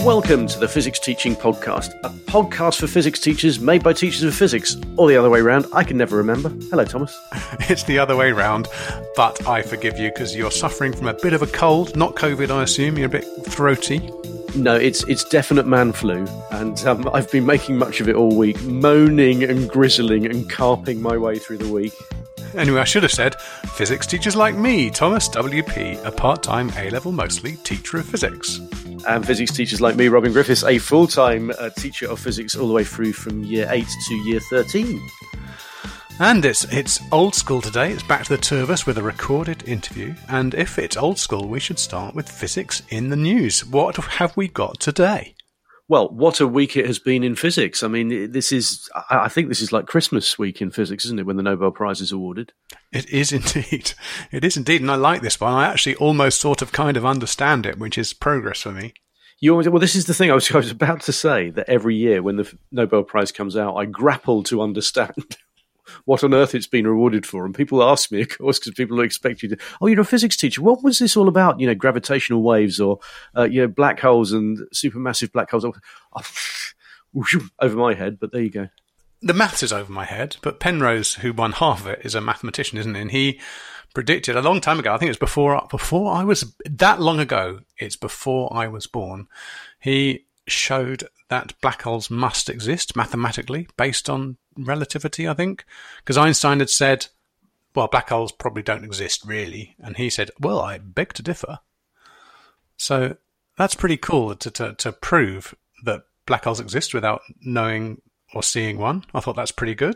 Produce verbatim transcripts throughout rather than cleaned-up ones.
Welcome to the Physics Teaching Podcast, a podcast for physics teachers made by teachers of physics, or the other way around. I can never remember. Hello, Thomas. It's the other way round, but I forgive you because you're suffering from a bit of a cold, not COVID, I assume. You're a bit throaty. No, it's it's definite man flu, and um, I've been making much of it all week, moaning and grizzling and carping my way through the week. Anyway, I should have said, physics teachers like me, Thomas W P, a part-time A-level mostly teacher of physics. And physics teachers like me, Robin Griffiths, a full-time uh, teacher of physics all the way through from year eight to year thirteen. And it's it's old school today. It's back to the two of us with a recorded interview. And if it's old school, we should start with physics in the news. What have we got today? Well, what a week it has been in physics. I mean, this is, I think this is like Christmas week in physics, isn't it, when the Nobel Prize is awarded? It is indeed. It is indeed. And I like this one. I actually almost sort of kind of understand it, which is progress for me. You always, well, this is the thing I was, I was about to say, that every year when the Nobel Prize comes out, I grapple to understand what on earth it's been rewarded for. And people ask me, of course, because people expect you to, oh, you're a physics teacher. What was this all about? You know, gravitational waves or, uh, you know, black holes and supermassive black holes. Oh, over my head, but there you go. The maths is over my head, but Penrose, who won half of it, is a mathematician, isn't he? And he predicted a long time ago, I think it was before, before I was, that long ago, it's before I was born, he showed that black holes must exist mathematically based on relativity, I think, because Einstein had said, well, black holes probably don't exist really, and he said, well, I beg to differ. So that's pretty cool to to, to prove that black holes exist without knowing or seeing one. I thought that's pretty good.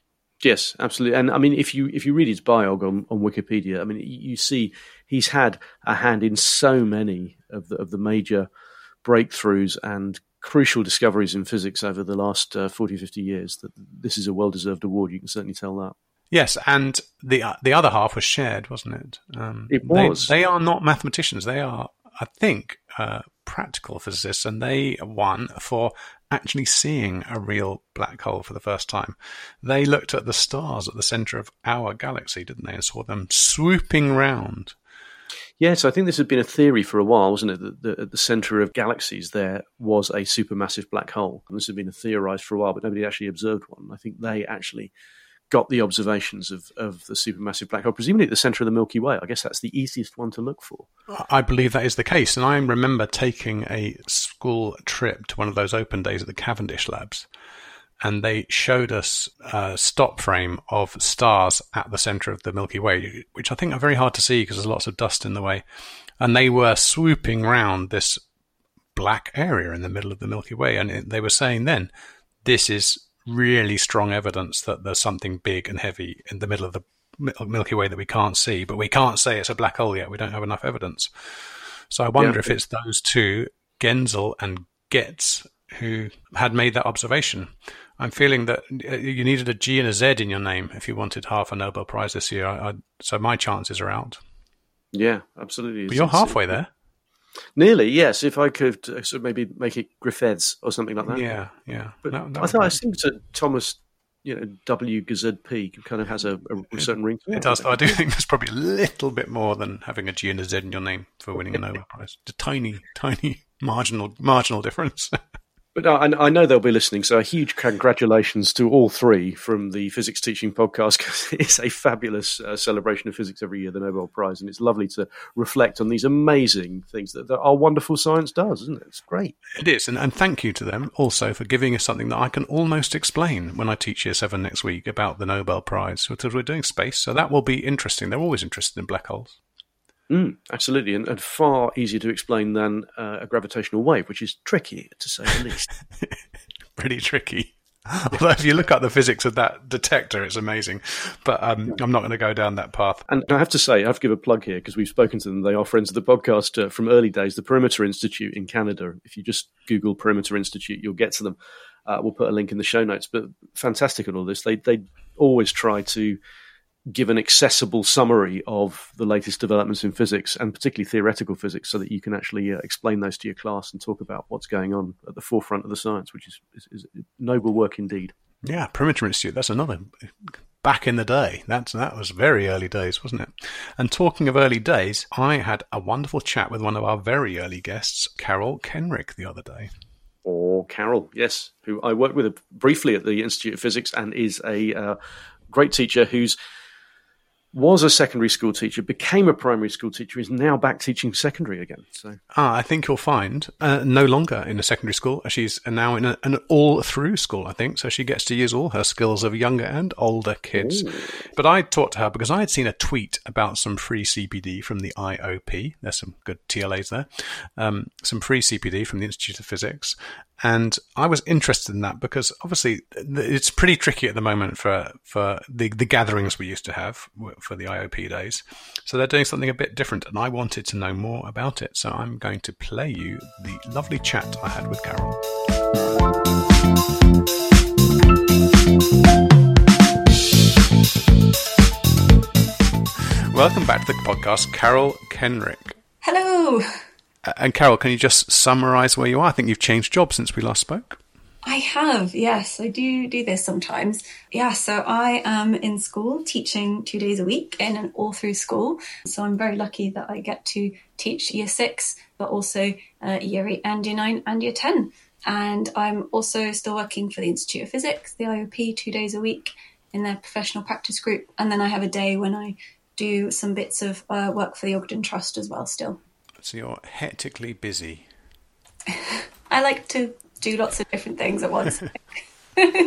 Yes, absolutely. And I mean, if you if you read his biog on, on Wikipedia, I mean, you see he's had a hand in so many of the of the major breakthroughs and crucial discoveries in physics over the last uh, forty, fifty years, that this is a well-deserved award. You can certainly tell that. Yes, and the uh, the other half was shared, wasn't it? Um, it was. They, they are not mathematicians. They are, I think, uh, practical physicists, and they won for actually seeing a real black hole for the first time. They looked at the stars at the centre of our galaxy, didn't they, and saw them swooping round. Yes, I think this had been a theory for a while, wasn't it? That the, at the centre of galaxies there was a supermassive black hole. And this had been theorised for a while, but nobody actually observed one. I think they actually got the observations of, of the supermassive black hole, presumably at the centre of the Milky Way. I guess that's the easiest one to look for. I believe that is the case. And I remember taking a school trip to one of those open days at the Cavendish Labs. And they showed us a stop frame of stars at the centre of the Milky Way, which I think are very hard to see because there's lots of dust in the way. And they were swooping round this black area in the middle of the Milky Way. And it, they were saying then, this is really strong evidence that there's something big and heavy in the middle of the Milky Way that we can't see. But we can't say it's a black hole yet. We don't have enough evidence. So I wonder yeah. if it's those two, Genzel and Getz, who had made that observation. I'm feeling that you needed a G and a Z in your name if you wanted half a Nobel Prize this year. I, I, so my chances are out. Yeah, absolutely. But you're it's, halfway there. Nearly, yes. If I could uh, sort of maybe make it Griffiths or something like that. Yeah, yeah. But no, no, I thought no. I think that Thomas, you know, W G Z P kind of has a, a certain it, ring to it. It does. I do think there's probably a little bit more than having a G and a Z in your name for winning a Nobel Prize. It's a tiny, tiny marginal marginal difference. But I, I know they'll be listening, so a huge congratulations to all three from the Physics Teaching Podcast, because it's a fabulous uh, celebration of physics every year, the Nobel Prize, and it's lovely to reflect on these amazing things that, that our wonderful science does, isn't it? It's great. It is, and, and thank you to them also for giving us something that I can almost explain when I teach Year seven next week about the Nobel Prize, because we're doing space, so that will be interesting. They're always interested in black holes. Mm, absolutely, and, and far easier to explain than uh, a gravitational wave, which is tricky, to say the least. Pretty tricky. Although if you look up the physics of that detector, it's amazing. But um, I'm not going to go down that path. And I have to say, I have to give a plug here, because we've spoken to them. They are friends of the podcast uh, from early days, the Perimeter Institute in Canada. If you just Google Perimeter Institute, you'll get to them. Uh, we'll put a link in the show notes. But fantastic at all this. They, they always try to give an accessible summary of the latest developments in physics, and particularly theoretical physics, so that you can actually uh, explain those to your class and talk about what's going on at the forefront of the science, which is, is, is noble work indeed. Yeah, Perimeter Institute, that's another back in the day. That's, that was very early days, wasn't it? And talking of early days, I had a wonderful chat with one of our very early guests, Carol Kenrick, the other day. Or Carol, yes, who I worked with briefly at the Institute of Physics and is a uh, great teacher who's was a secondary school teacher, became a primary school teacher, is now back teaching secondary again. So, ah, I think you'll find uh, no longer in a secondary school. She's now in a, an all-through school, I think, so she gets to use all her skills of younger and older kids. Ooh. But I talked to her because I had seen a tweet about some free C P D from the I O P. There's some good T L As there. Um, some free C P D from the Institute of Physics. And I was interested in that because obviously it's pretty tricky at the moment for, for the, the gatherings we used to have for the I O P days. So they're doing something a bit different and I wanted to know more about it. So I'm going to play you the lovely chat I had with Carol. Welcome back to the podcast, Carol Kenrick. Hello. And Carol, can you just summarise where you are? I think you've changed jobs since we last spoke. I have, yes. I do do this sometimes. Yeah, so I am in school teaching two days a week in an all-through school. So I'm very lucky that I get to teach year six, but also uh, year eight and year nine and year ten. And I'm also still working for the Institute of Physics, the I O P, two days a week in their professional practice group. And then I have a day when I do some bits of uh, work for the Ogden Trust as well still. So you're hectically busy. I like to do lots of different things at once. uh,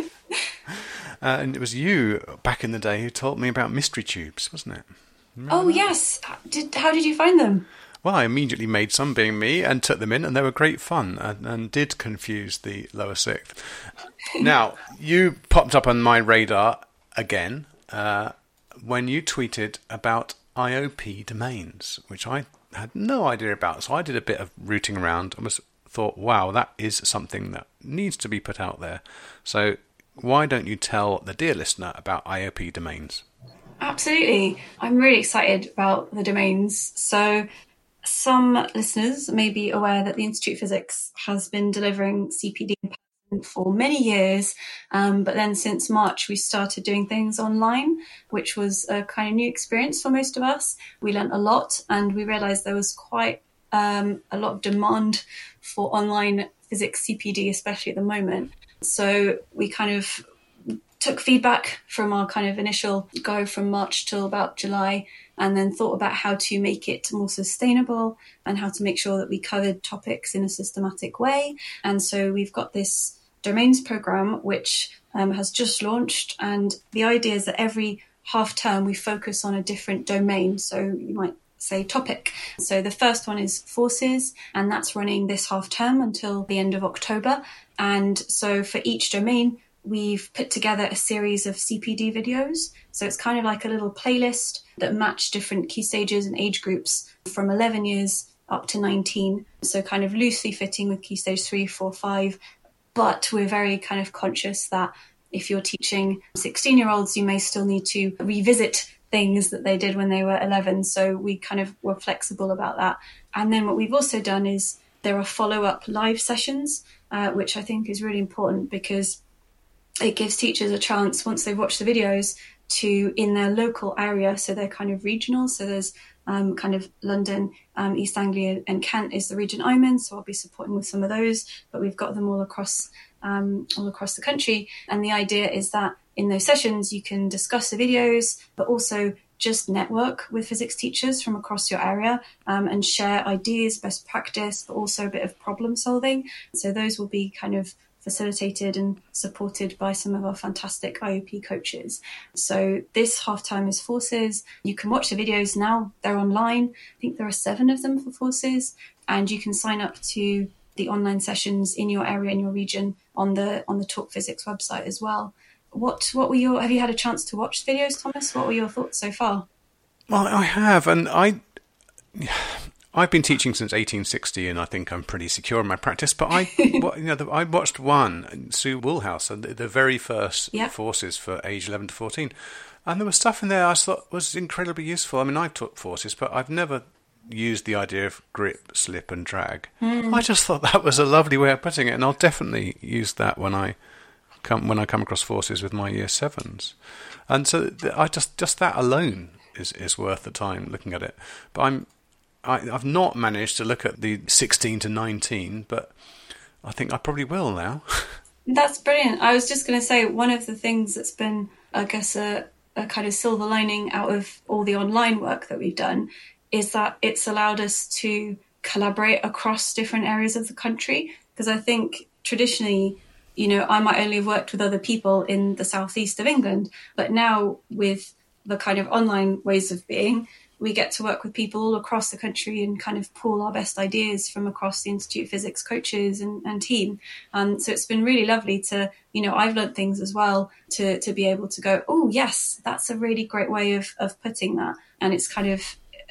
and it was you back in the day who told me about mystery tubes, wasn't it? Remember oh, that? Yes. Did, how did you find them? Well, I immediately made some, being me, and took them in, and they were great fun and, and did confuse the lower sixth. Now, you popped up on my radar again uh, when you tweeted about I O P domains, which I had no idea about. So I did a bit of rooting around and was thought, wow, that is something that needs to be put out there. So why don't you tell the dear listener about I O P domains? Absolutely. I'm really excited about the domains. So some listeners may be aware that the Institute of Physics has been delivering C P D for many years, um, but then since March we started doing things online, which was a kind of new experience for most of us. We learnt a lot and we realised there was quite um, a lot of demand for online physics C P D, especially at the moment. So we kind of took feedback from our kind of initial go from March till about July, and then thought about how to make it more sustainable and how to make sure that we covered topics in a systematic way. And so we've got this domains program, which um, has just launched. And the idea is that every half term we focus on a different domain. So you might say topic. So the first one is forces, and that's running this half term until the end of October. And so for each domain, we've put together a series of C P D videos. So it's kind of like a little playlist that match different key stages and age groups from eleven years up to nineteen. So kind of loosely fitting with key stage three, four, five. But we're very kind of conscious that if you're teaching sixteen year olds, you may still need to revisit things that they did when they were eleven. So we kind of were flexible about that. And then what we've also done is there are follow-up live sessions, uh, which I think is really important because it gives teachers a chance, once they've watched the videos, to, in their local area, so they're kind of regional. So there's um, kind of London, um, East Anglia and Kent is the region I'm in, so I'll be supporting with some of those, but we've got them all across um, all across the country. And the idea is that in those sessions, you can discuss the videos, but also just network with physics teachers from across your area um, and share ideas, best practice, but also a bit of problem solving. So those will be kind of facilitated and supported by some of our fantastic I O P coaches. So this half time is forces. You can watch the videos now. They're online. I think there are seven of them for forces, and you can sign up to the online sessions in your area, in your region, on the on the Talk Physics website as well. What what were your? Have you had a chance to watch the videos, Thomas? What were your thoughts so far? Well, I have, and I. I've been teaching since eighteen sixty, and I think I'm pretty secure in my practice. But I, you know, the, I watched one, Sue Woolhouse, the, the very first yep. forces for age eleven to fourteen, and there was stuff in there I thought was incredibly useful. I mean, I taught forces, but I've never used the idea of grip, slip, and drag. Mm. I just thought that was a lovely way of putting it, and I'll definitely use that when I come when I come across forces with my year sevens. And so I just just that alone is, is worth the time looking at it. But I'm I, I've not managed to look at the sixteen to nineteen, but I think I probably will now. That's brilliant. I was just going to say, one of the things that's been, I guess, a, a kind of silver lining out of all the online work that we've done is that it's allowed us to collaborate across different areas of the country. Because I think traditionally, you know, I might only have worked with other people in the southeast of England, but now with the kind of online ways of being, we get to work with people all across the country and kind of pool our best ideas from across the Institute of Physics coaches and, and team. Um, so it's been really lovely to, you know, I've learned things as well to to be able to go, oh, yes, that's a really great way of, of putting that. And it's kind of,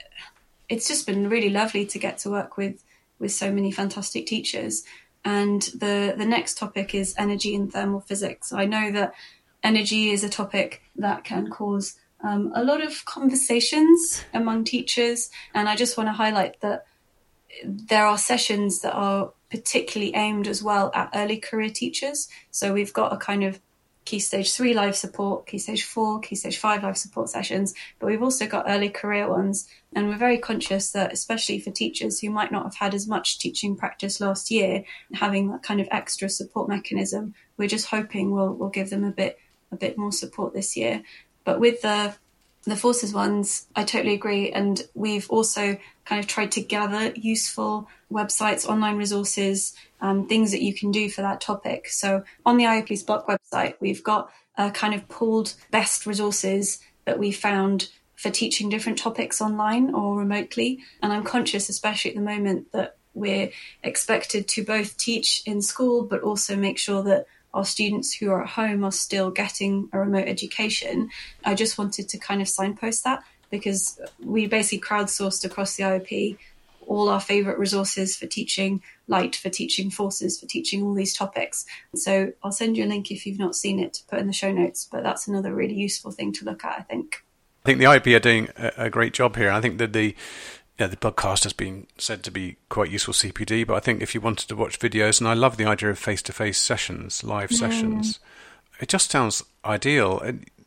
it's just been really lovely to get to work with, with so many fantastic teachers. And the, the next topic is energy and thermal physics. I know that energy is a topic that can cause Um, a lot of conversations among teachers, and I just want to highlight that there are sessions that are particularly aimed as well at early career teachers. So we've got a kind of Key Stage three live support, Key Stage four, Key Stage five live support sessions, but we've also got early career ones. And we're very conscious that, especially for teachers who might not have had as much teaching practice last year, having that kind of extra support mechanism, we're just hoping we'll, we'll give them a bit a bit more support this year. But with the the forces ones, I totally agree. And we've also kind of tried to gather useful websites, online resources, um, things that you can do for that topic. So on the I O P's block website, we've got a kind of pooled best resources that we found for teaching different topics online or remotely. And I'm conscious, especially at the moment, that we're expected to both teach in school, but also make sure that our students who are at home are still getting a remote education. I just wanted to kind of signpost that, because we basically crowdsourced across the I O P all our favourite resources for teaching light, for teaching forces, for teaching all these topics. So I'll send you a link if you've not seen it to put in the show notes, but that's another really useful thing to look at, I think. I think the I O P are doing a, a great job here. I think that the Yeah, the podcast has been said to be quite useful C P D, but I think if you wanted to watch videos, and I love the idea of face-to-face sessions, live mm. sessions, it just sounds ideal.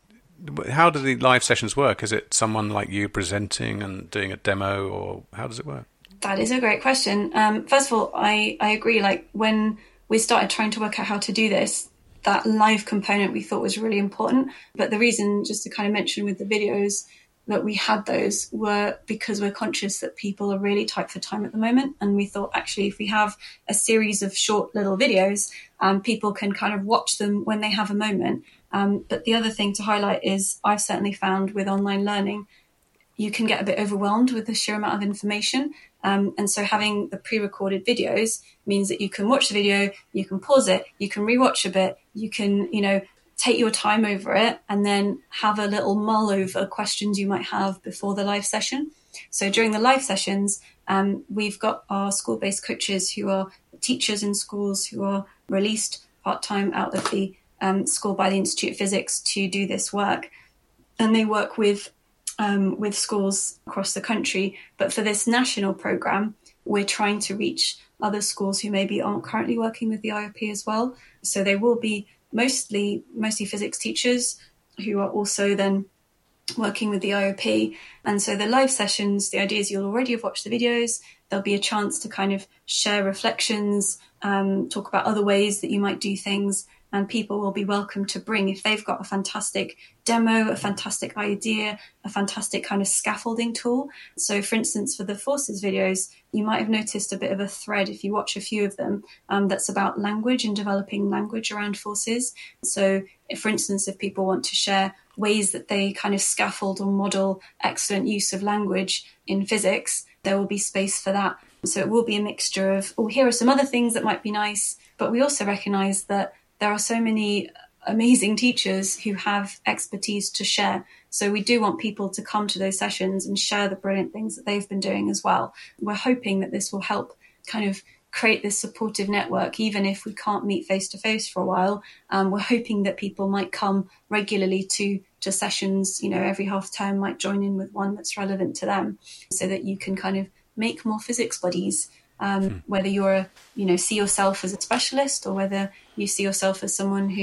How do the live sessions work? Is it someone like you presenting and doing a demo, or how does it work? That is a great question. Um, first of all, I, I agree. Like, when we started trying to work out how to do this, that live component we thought was really important. But the reason, just to kind of mention with the videos, that we had those were because we're conscious that people are really tight for time at the moment. And we thought, actually, if we have a series of short little videos, um, people can kind of watch them when they have a moment. Um, but the other thing to highlight is I've certainly found with online learning, you can get a bit overwhelmed with the sheer amount of information. Um, and so having the pre-recorded videos means that you can watch the video, you can pause it, you can rewatch a bit, you can, you know, take your time over it and then have a little mull over questions you might have before the live session. So during the live sessions, um, we've got our school-based coaches who are teachers in schools who are released part-time out of the um, school by the Institute of Physics to do this work. And they work with um, with schools across the country. But for this national programme, we're trying to reach other schools who maybe aren't currently working with the I O P as well. So they will be mostly mostly physics teachers who are also then working with the I O P. And so the live sessions, the idea is you'll already have watched the videos. There'll be a chance to kind of share reflections, um, talk about other ways that you might do things. And people will be welcome to bring, if they've got a fantastic demo, a fantastic idea, a fantastic kind of scaffolding tool. So for instance, for the forces videos, you might have noticed a bit of a thread if you watch a few of them, um, that's about language and developing language around forces. So if, for instance, if people want to share ways that they kind of scaffold or model excellent use of language in physics, there will be space for that. So it will be a mixture of, oh, here are some other things that might be nice, but we also recognise that there are so many amazing teachers who have expertise to share. So we do want people to come to those sessions and share the brilliant things that they've been doing as well. We're hoping that this will help kind of create this supportive network, even if we can't meet face-to-face for a while. Um, we're hoping that people might come regularly to, to sessions, you know, every half term, might join in with one that's relevant to them, so that you can kind of make more physics buddies. Um, hmm. Whether you're, a, you know, see yourself as a specialist, or whether you see yourself as someone who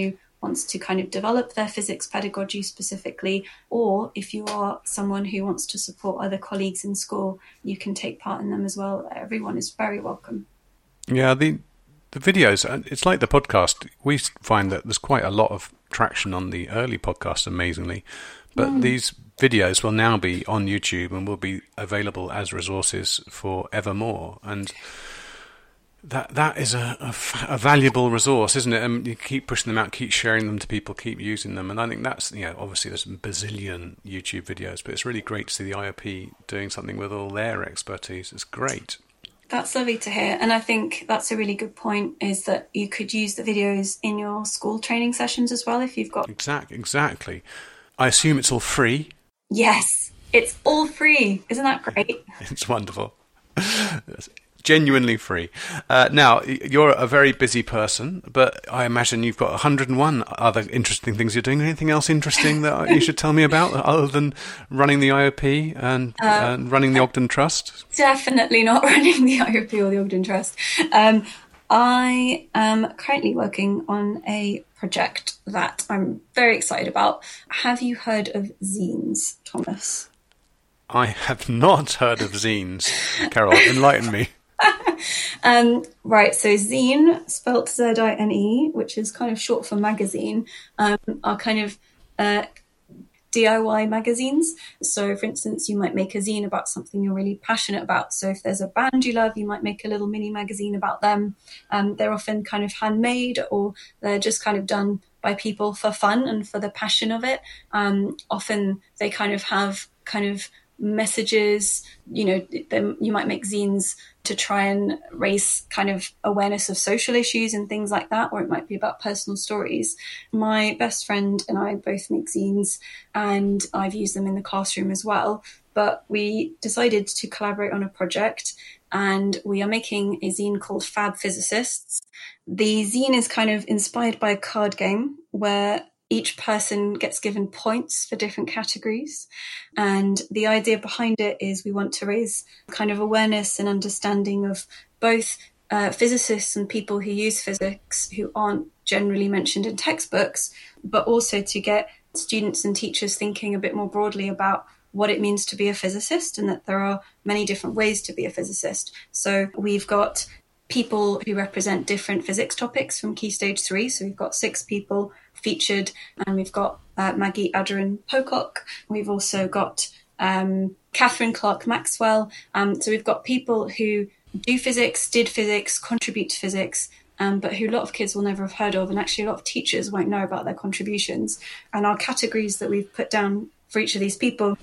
wants to kind of develop their physics pedagogy specifically, or if you are someone who wants to support other colleagues in school, you can take part in them as well. Everyone is very welcome. Yeah, the the videos, it's like the podcast. We find that there's quite a lot of traction on the early podcasts, amazingly. But mm. these videos will now be on YouTube and will be available as resources for evermore. And that that is a, a, a valuable resource, isn't it? And you keep pushing them out, keep sharing them to people, keep using them. And I think that's, you know, obviously there's a bazillion YouTube videos, but it's really great to see the I O P doing something with all their expertise. It's great. That's lovely to hear. And I think that's a really good point, is that you could use the videos in your school training sessions as well if you've got... Exactly. Exactly. I assume it's all free. Yes, it's all free. Isn't that great? It's wonderful. It's genuinely free. Uh, now, you're a very busy person, but I imagine you've got one hundred and one other interesting things you're doing. Anything else interesting that you should tell me about, other than running the I O P and, um, and running the Ogden Trust? Definitely not running the I O P or the Ogden Trust. Um, I am currently working on a project that I'm very excited about. Have you heard of zines, Thomas? I have not heard of zines. Carol, enlighten me. um, right, so zine, spelt Z I N E, which is kind of short for magazine, um, are kind of uh, D I Y magazines. So, for instance, you might make a zine about something you're really passionate about. So if there's a band you love, you might make a little mini magazine about them. Um, they're often kind of handmade, or they're just kind of done by people for fun and for the passion of it. Um, often they kind of have kind of messages, you know, them, you might make zines to try and raise kind of awareness of social issues and things like that, or it might be about personal stories. My best friend and I both make zines, and I've used them in the classroom as well. But we decided to collaborate on a project, and we are making a zine called Fab Physicists. The zine is kind of inspired by a card game where each person gets given points for different categories. And the idea behind it is we want to raise kind of awareness and understanding of both uh, physicists and people who use physics who aren't generally mentioned in textbooks, but also to get students and teachers thinking a bit more broadly about what it means to be a physicist, and that there are many different ways to be a physicist. So we've got people who represent different physics topics from Key Stage three. So we've got six people featured, and we've got uh, Maggie Adderin Pocock. We've also got um, Catherine Clark Maxwell. Um, so we've got people who do physics, did physics, contribute to physics, um, but who a lot of kids will never have heard of, and actually a lot of teachers won't know about their contributions. And our categories that we've put down for each of these people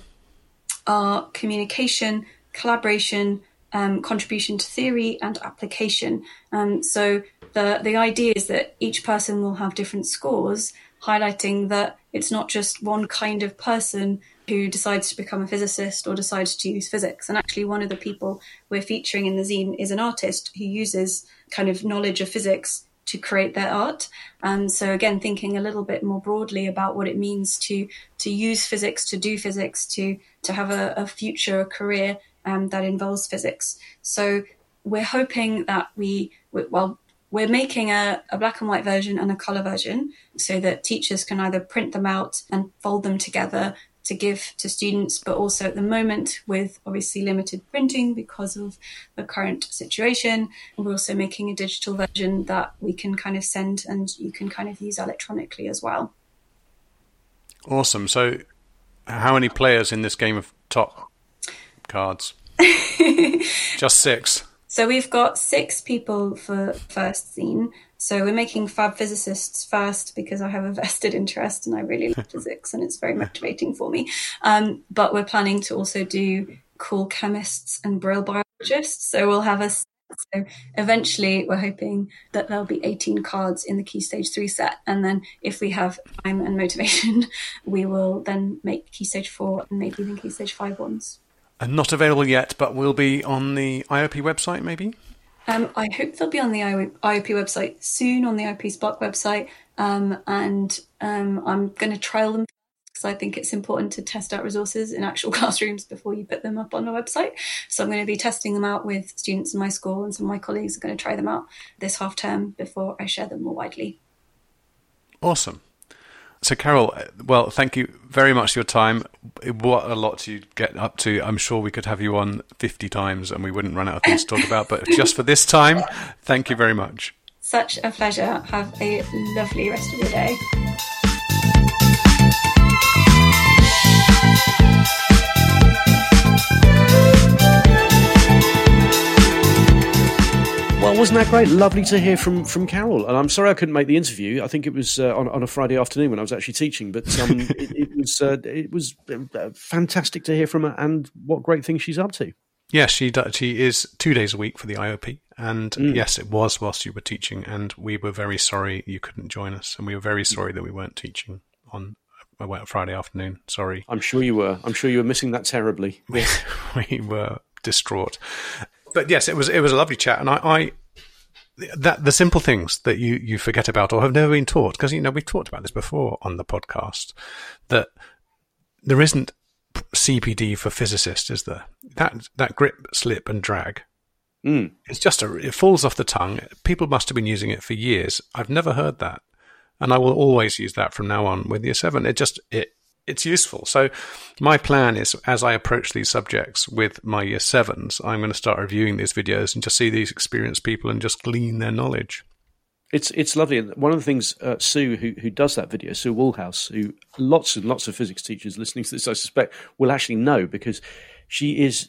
are communication, collaboration, um, contribution to theory, and application. Um, so the the idea is that each person will have different scores, highlighting that it's not just one kind of person who decides to become a physicist or decides to use physics. And actually one of the people we're featuring in the zine is an artist who uses kind of knowledge of physics to create their art. And so again, thinking a little bit more broadly about what it means to to use physics, to do physics, to to have a, a future, a career um, that involves physics. So we're hoping that we, we well, we're making a, a black and white version and a colour version so that teachers can either print them out and fold them together to give to students, but also at the moment with obviously limited printing because of the current situation, we're also making a digital version that we can kind of send and you can kind of use electronically as well. Awesome. So how many players in this game of top cards? Just six. So we've got six people for first zine. So we're making Fab Physicists first because I have a vested interest and I really love physics and it's very motivating for me. Um, but we're planning to also do cool chemists and Braille biologists. So we'll have a so eventually we're hoping that there'll be eighteen cards in the Key Stage three set. And then if we have time and motivation, we will then make Key Stage four and maybe even Key Stage five ones. And not available yet, but will be on the I O P website maybe? Um, I hope they'll be on the I O P website soon, on the I O P Spark website. Um, and um, I'm going to trial them because I think it's important to test out resources in actual classrooms before you put them up on the website. So I'm going to be testing them out with students in my school, and some of my colleagues are going to try them out this half term before I share them more widely. Awesome. So, Carol, well, thank you very much for your time. What a lot to get up to. I'm sure we could have you on fifty times and we wouldn't run out of things to talk about. But just for this time, thank you very much. Such a pleasure. Have a lovely rest of your day. Well, wasn't that great? Lovely to hear from, from Carol. And I'm sorry I couldn't make the interview. I think it was uh, on, on a Friday afternoon when I was actually teaching. But um, it, it was uh, it was uh, fantastic to hear from her, and what great things she's up to. Yes, she does. She is two days a week for the I O P. And mm. yes, it was whilst you were teaching. And we were very sorry you couldn't join us. And we were very sorry that we weren't teaching on a Friday afternoon. Sorry. I'm sure you were. I'm sure you were missing that terribly. We, we were distraught. But yes, it was it was a lovely chat, and I, I that the simple things that you, you forget about or have never been taught, because you know we've talked about this before on the podcast, that there isn't C P D for physicists, is there? That that grip, slip, and drag. Mm. It's just a it falls off the tongue. People must have been using it for years. I've never heard that, and I will always use that from now on with year seven. It just it. It's useful. So my plan is, as I approach these subjects with my year sevens, I'm going to start reviewing these videos and just see these experienced people and just glean their knowledge. It's it's lovely. One of the things uh, Sue, who who does that video, Sue Woolhouse, who lots and lots of physics teachers listening to this, I suspect, will actually know, because she is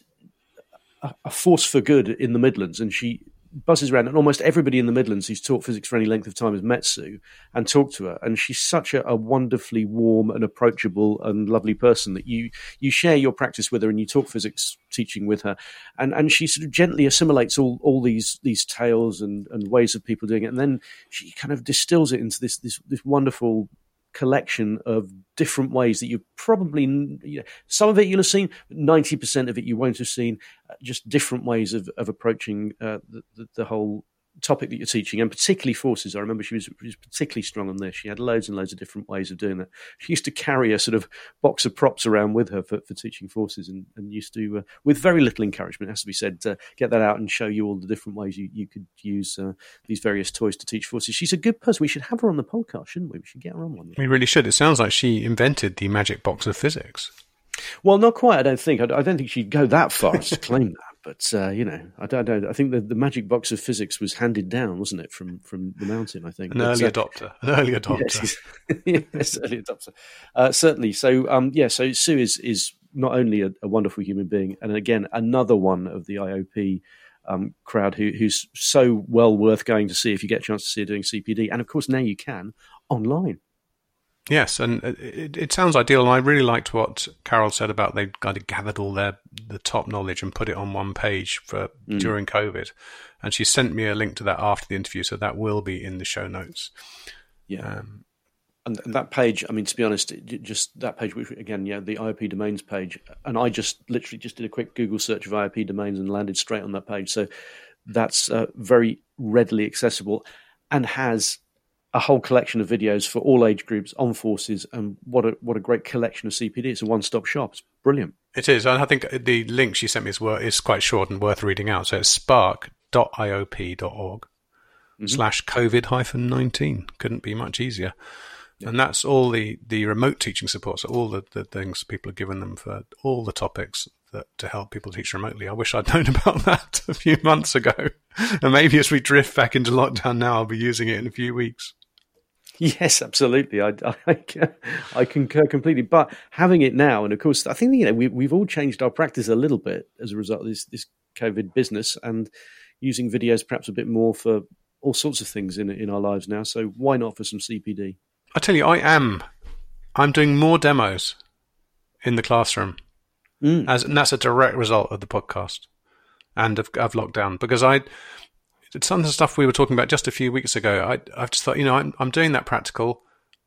a, a force for good in the Midlands, and she buzzes around, and almost everybody in the Midlands who's taught physics for any length of time has met Sue and talked to her, and she's such a, a wonderfully warm and approachable and lovely person that you you share your practice with her and you talk physics teaching with her, and and she sort of gently assimilates all all these these tales and and ways of people doing it, and then she kind of distills it into this this this wonderful collection of different ways that you probably, you know, some of it you'll have seen, but ninety percent of it you won't have seen, uh, just different ways of, of approaching uh, the, the, the whole topic that you're teaching, and particularly forces. I remember she was, she was particularly strong on this. She had loads and loads of different ways of doing that. She used to carry a sort of box of props around with her for, for teaching forces, and, and used to, uh, with very little encouragement, it has to be said, uh, get that out and show you all the different ways you, you could use uh, these various toys to teach forces. She's a good person. We should have her on the podcast, shouldn't we? We should get her on one. We really should. It sounds like she invented the magic box of physics. Well, not quite, I don't think. I, I don't think she'd go that far as to claim that. But, uh, you know, I don't know. I think the, the magic box of physics was handed down, wasn't it, from, from the mountain, I think. An but, early uh, adopter. An early adopter. Yes, yes, early adopter. Uh, certainly. So, um, yeah, so Sue is, is not only a, a wonderful human being, and again, another one of the I O P um, crowd who, who's so well worth going to see if you get a chance to see her doing C P D. And, of course, now you can online. Yes, and it, it sounds ideal, and I really liked what Carol said about they kind of gathered all their the top knowledge and put it on one page for mm. during COVID, and she sent me a link to that after the interview, so that will be in the show notes. Yeah, um, and, and that page, I mean, to be honest, it, just that page, which again, yeah, the I O P domains page, and I just literally just did a quick Google search of I O P domains and landed straight on that page, so that's uh, very readily accessible and has a whole collection of videos for all age groups on forces, and what a what a great collection of C P D. It's a one-stop shop. It's brilliant. It is, and I think the link she sent me is, is quite short and worth reading out. So it's spark dot I O P dot org mm-hmm. slash COVID hyphen nineteen. Couldn't be much easier. Yeah. And that's all the, the remote teaching support, so all the, the things people have given them for all the topics that to help people teach remotely. I wish I'd known about that a few months ago. And maybe as we drift back into lockdown now, I'll be using it in a few weeks. Yes, absolutely. I, I, I concur completely. But having it now, and of course, I think you know we, we've all changed our practice a little bit as a result of this, this COVID business, and using videos perhaps a bit more for all sorts of things in in our lives now. So why not for some C P D? I tell you, I am. I'm doing more demos in the classroom, mm. as and that's a direct result of the podcast and of, of lockdown, because I. Some of the stuff we were talking about just a few weeks ago, I, I've just thought, you know, I'm, I'm doing that practical.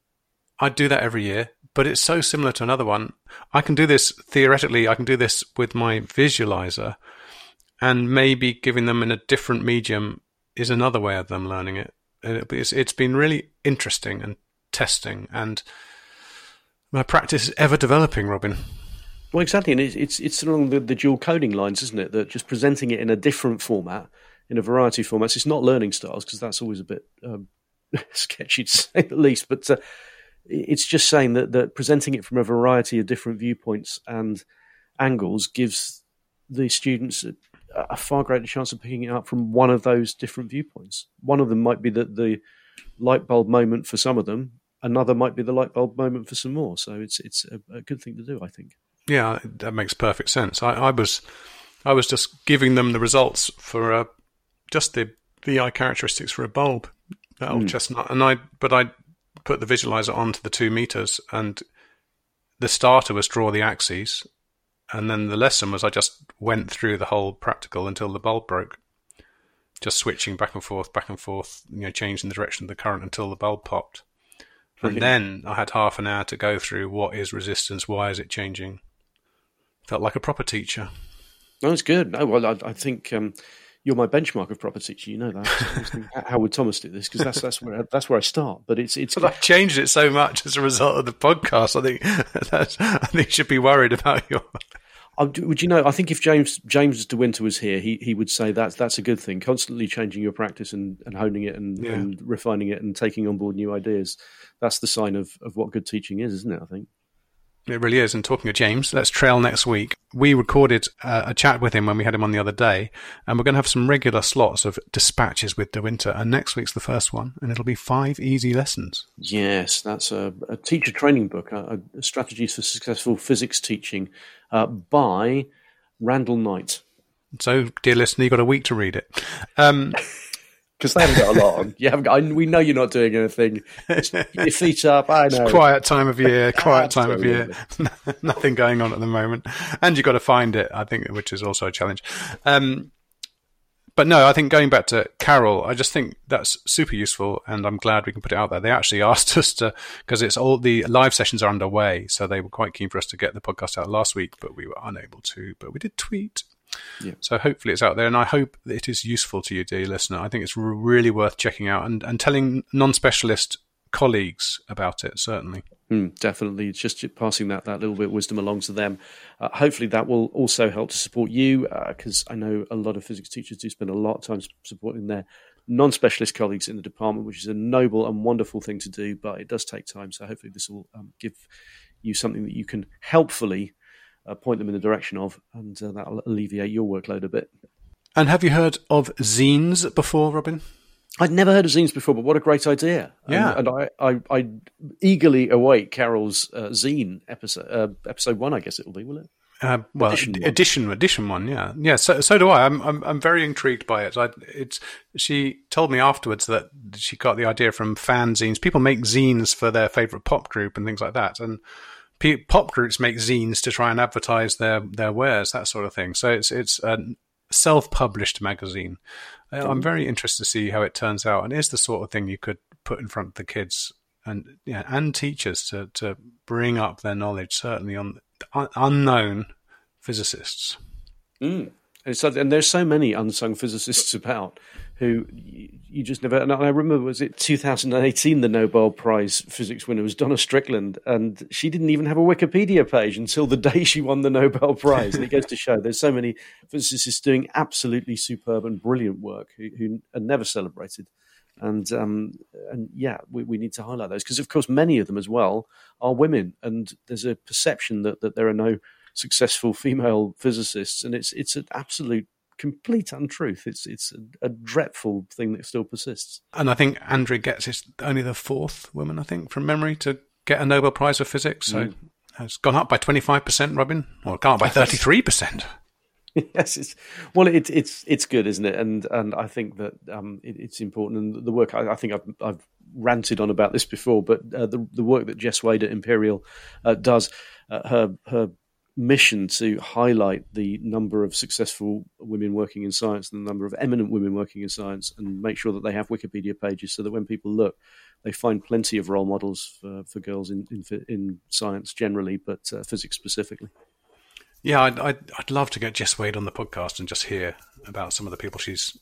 I do that every year, but it's so similar to another one. I can do this theoretically. I can do this with my visualizer, and maybe giving them in a different medium is another way of them learning it. It's, it's been really interesting and testing, and my practice is ever developing, Robin. Well, exactly, and it's it's, it's along the, the dual coding lines, isn't it? That just presenting it in a different format. In a variety of formats. It's not learning styles, because that's always a bit um, sketchy to say the least, but uh, it's just saying that, that presenting it from a variety of different viewpoints and angles gives the students a, a far greater chance of picking it up from one of those different viewpoints. One of them might be the, the light bulb moment for some of them. Another might be the light bulb moment for some more. So it's it's a, a good thing to do, I think. Yeah, that makes perfect sense. I, I was I was just giving them the results for uh, just the V I characteristics for a bulb, that old mm. chestnut, and I but I put the visualizer onto the two meters, and the starter was draw the axes, and then the lesson was I just went through the whole practical until the bulb broke, just switching back and forth, back and forth, you know, changing the direction of the current until the bulb popped. Brilliant. And then I had half an hour to go through what is resistance, why is it changing. Felt like a proper teacher. No, it's good. No, well, I, I think um, you're my benchmark of proper teacher. You know that. How would Thomas do this? Because that's that's where that's where I start. But it's it's. But I've changed it so much as a result of the podcast. I think that's, I think you should be worried about your. Would you know? I think if James James De Winter was here, he he would say that's that's a good thing. Constantly changing your practice and, and honing it and, yeah. and refining it and taking on board new ideas. That's the sign of, of what good teaching is, isn't it? I think. It really is. And talking of James, let's trail next week. We recorded uh, a chat with him when we had him on the other day, and we're going to have some regular slots of dispatches with De Winter. And next week's the first one, and it'll be five easy lessons. Yes, that's a, a teacher training book, a, a Strategies for Successful Physics Teaching uh, by Randall Knight. So, dear listener, you've got a week to read it. Um Because they haven't got a lot on. You haven't got, I, we know you're not doing anything. Just get your feet up. I know. It's quiet time of year. Quiet time of year. Nothing going on at the moment, and you've got to find it. I think, which is also a challenge. Um, but no, I think going back to Carol, I just think that's super useful, and I'm glad we can put it out there. They actually asked us to, because it's all the live sessions are underway, so they were quite keen for us to get the podcast out last week, but we were unable to. But we did tweet. Yeah. So hopefully it's out there, and I hope that it is useful to you, dear listener. I think it's really worth checking out and, and telling non-specialist colleagues about it, certainly. Mm, definitely. It's just passing that, that little bit of wisdom along to them. Uh, hopefully that will also help to support you, because uh, I know a lot of physics teachers do spend a lot of time supporting their non-specialist colleagues in the department, which is a noble and wonderful thing to do, but it does take time. So hopefully this will um, give you something that you can helpfully Uh, point them in the direction of, and uh, that'll alleviate your workload a bit. And have you heard of zines before, Robin? I'd never heard of zines before, but what a great idea. Yeah. And, and I, I, I eagerly await Carol's uh, zine episode, uh, episode one, I guess it will be, will it? Uh, well, edition one. edition, edition one, yeah, yeah. So, so do I. I'm, I'm, I'm very intrigued by it. I, it's. She told me afterwards that she got the idea from fan zines. People make zines for their favorite pop group and things like that, and pop groups make zines to try and advertise their, their wares, that sort of thing. So it's it's a self-published magazine. Mm. I'm very interested to see how it turns out, and it is the sort of thing you could put in front of the kids and yeah, and teachers to, to bring up their knowledge, certainly on un- unknown physicists. Mm. And, so, and there's so many unsung physicists about who you, you just never... And I remember, was it two thousand eighteen, the Nobel Prize physics winner was Donna Strickland, and she didn't even have a Wikipedia page until the day she won the Nobel Prize. And it goes to show there's so many physicists doing absolutely superb and brilliant work who, who are never celebrated. And, um, and yeah, we, we need to highlight those, because, of course, many of them as well are women, and there's a perception that, that there are no successful female physicists, and it's it's an absolute complete untruth. It's it's a, a dreadful thing that still persists. And I think Andrea Ghez is only the fourth woman, I think, from memory, to get a Nobel Prize for physics. So mm. it's gone up by twenty-five percent, Robin, or gone up by thirty-three percent. Yes, it's well, it's it's it's good, isn't it? And and I think that um, it, it's important. And the work, I, I think I've I've ranted on about this before, but uh, the the work that Jess Wade at Imperial uh, does, uh, her her mission to highlight the number of successful women working in science, the number of eminent women working in science, and make sure that they have Wikipedia pages so that when people look, they find plenty of role models for, for girls in, in in science generally, but uh, physics specifically. Yeah, I'd, I'd I'd love to get Jess Wade on the podcast and just hear about some of the people she's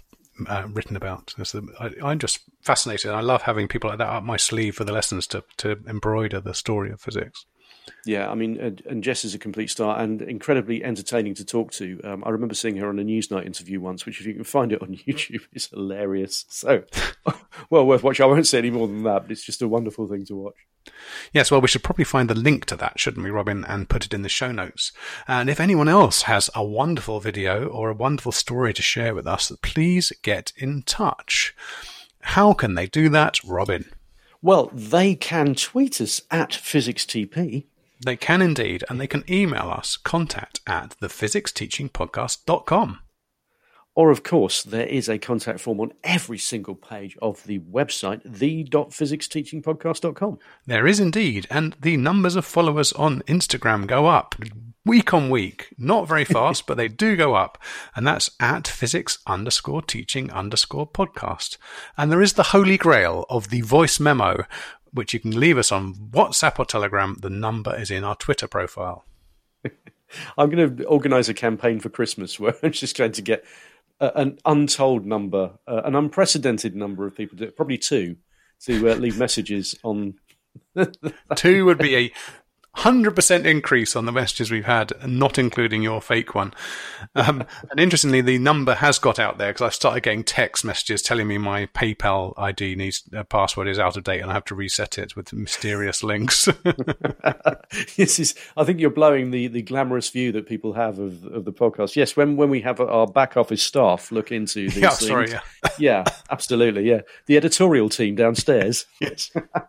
uh, written about. I, I'm just fascinated. I love having people like that up my sleeve for the lessons to to embroider the story of physics. Yeah, I mean, and, and Jess is a complete star and incredibly entertaining to talk to. Um, I remember seeing her on a Newsnight interview once, which if you can find it on YouTube, is hilarious. So, well worth watching. I won't say any more than that, but it's just a wonderful thing to watch. Yes, well, we should probably find the link to that, shouldn't we, Robin, and put it in the show notes. And if anyone else has a wonderful video or a wonderful story to share with us, please get in touch. How can they do that, Robin? Well, they can tweet us at PhysicsTP. They can indeed, and they can email us, contact at the physics teaching podcast dot com. Or, of course, there is a contact form on every single page of the website, the dot physics teaching podcast dot com. There is indeed, and the numbers of followers on Instagram go up week on week. Not very fast, but they do go up. And that's at physics underscore teaching underscore podcast. And there is the holy grail of the voice memo, which you can leave us on WhatsApp or Telegram. The number is in our Twitter profile. I'm going to organise a campaign for Christmas where I'm just trying to get an untold number, uh, an unprecedented number of people, to, probably two, to uh, leave messages on. Two would be a one hundred percent increase on the messages we've had, not including your fake one. Um, and interestingly, the number has got out there because I started getting text messages telling me my PayPal I D needs uh, password is out of date and I have to reset it with mysterious links. This is, I think you're blowing the, the glamorous view that people have of, of the podcast. Yes, when when we have our back office staff look into these yeah, things. Sorry, yeah. Yeah, absolutely, yeah. The editorial team downstairs. Yes.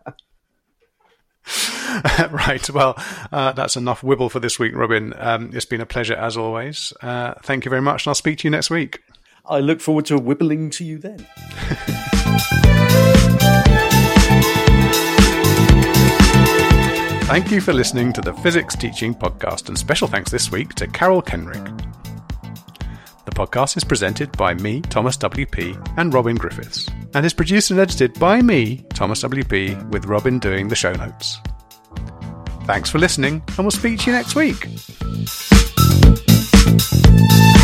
Right, well, uh, that's enough wibble for this week, Robin. Um, it's been a pleasure as always. Uh, thank you very much, and I'll speak to you next week. I look forward to wibbling to you then. Thank you for listening to the Physics Teaching Podcast, and special thanks this week to Carol Kenrick. The podcast is presented by me, Thomas W P, and Robin Griffiths, and is produced and edited by me, Thomas W P, with Robin doing the show notes. Thanks for listening, and we'll speak to you next week.